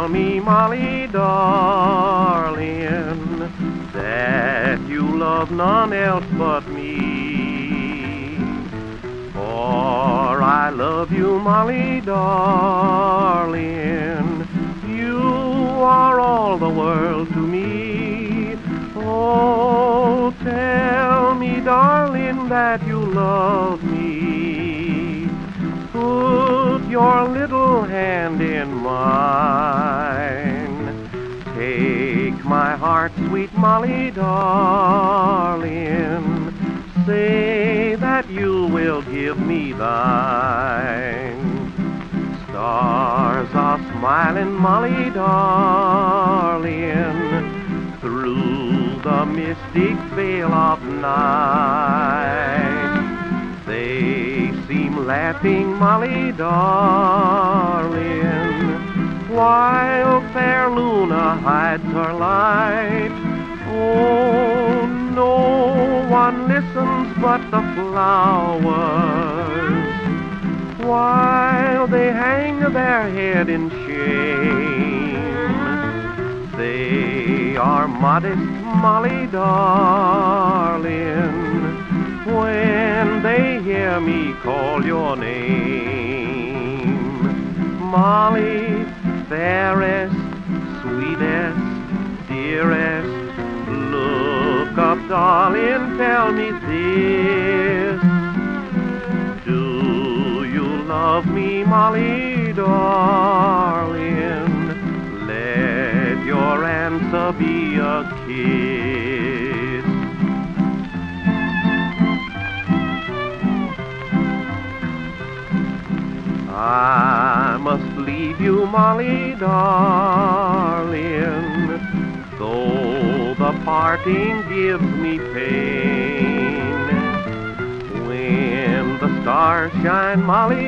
tell me, Molly, darling, that you love none else but me. For I love you, Molly, darling, you are all the world to me. Oh, tell me, darling, that you love me. Put your little hand in mine. Take my heart, sweet Molly, darling. Say that you will give me thine. Stars are smiling, Molly, darling, through the mystic veil of night. They seem laughing, Molly, darling, while fair Luna hides her light. Oh, no one listens but the flowers, while they hang their head in shame. They are modest, Molly, darling, when they hear me call your name. Molly, fairest, sweetest, dearest, look up, darling, tell me this. Do you love me, Molly, darling? Let your answer be a kiss. I must leave you, Molly, darling, though the parting gives me pain. When the stars shine, Molly,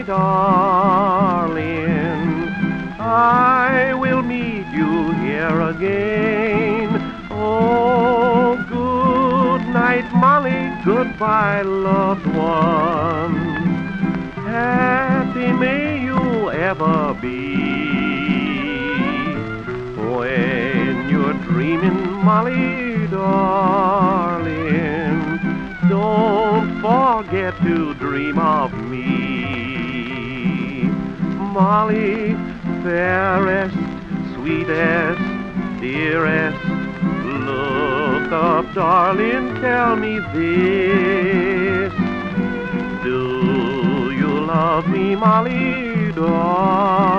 darling, I will meet you here again. Oh, good night, Molly, goodbye, loved one. Happy may you ever be. When you're dreaming, Molly, darling, don't forget to dream of me. Molly, fairest, sweetest, dearest, look up, darling, tell me this. Do you love me, Molly, darling?